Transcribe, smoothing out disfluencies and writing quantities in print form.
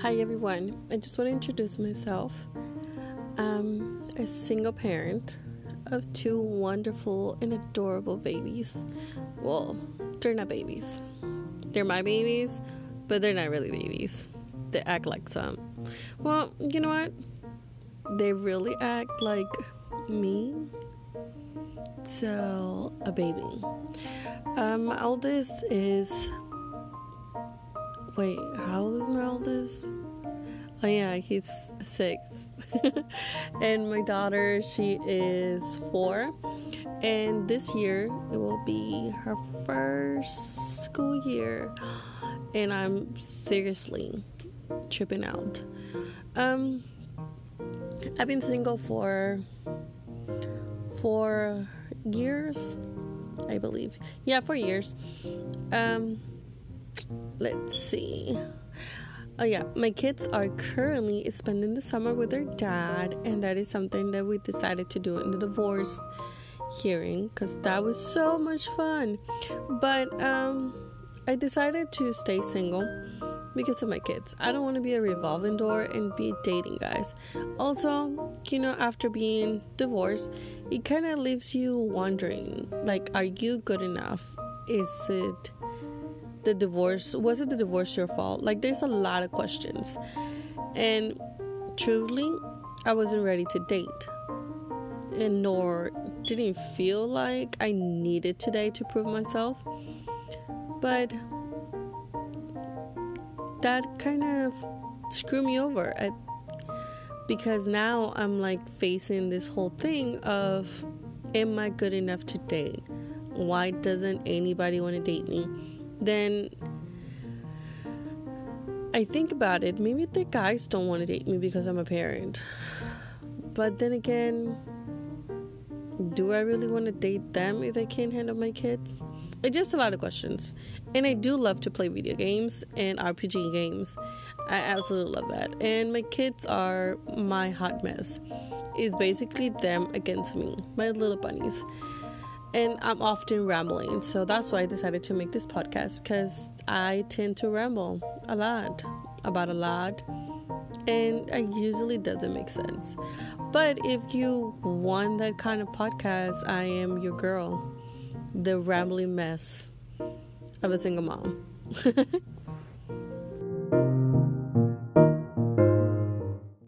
Hi everyone, I just want to introduce myself. I'm a single parent of two wonderful and adorable babies. Well, they're not babies. They're my babies, but they're not really babies. They act like some. Well, you know what? They really act like me. So, a baby. My oldest is... Wait, how old is my oldest? Oh yeah, he's 6. And my daughter, she is 4. And this year, it will be her first school year. And I'm seriously tripping out. I've been single for 4 years, I believe. Yeah, 4 years. Let's see. Oh yeah, my kids are currently spending the summer with their dad, and that is something that we decided to do in the divorce hearing because that was so much fun. But I decided to stay single because of my kids. I don't want to be a revolving door and be dating guys. Also, after being divorced, it kind of leaves you wondering, like, are you good enough? Was it the divorce your fault? Like, there's a lot of questions. And truly, I wasn't ready to date. And nor didn't feel like I needed today to prove myself. But that kind of screwed me over because now I'm like facing this whole thing of, am I good enough to date? Why doesn't anybody want to date me? Then I think about it. Maybe the guys don't want to date me because I'm a parent. But then again, do I really want to date them if they can't handle my kids? It's just a lot of questions. And I do love to play video games and RPG games. I absolutely love that. And my kids are my hot mess. It's basically them against me, my little bunnies. And I'm often rambling, so that's why I decided to make this podcast, because I tend to ramble a lot about a lot, and it usually doesn't make sense. But if you want that kind of podcast, I am your girl, the rambling mess of a single mom.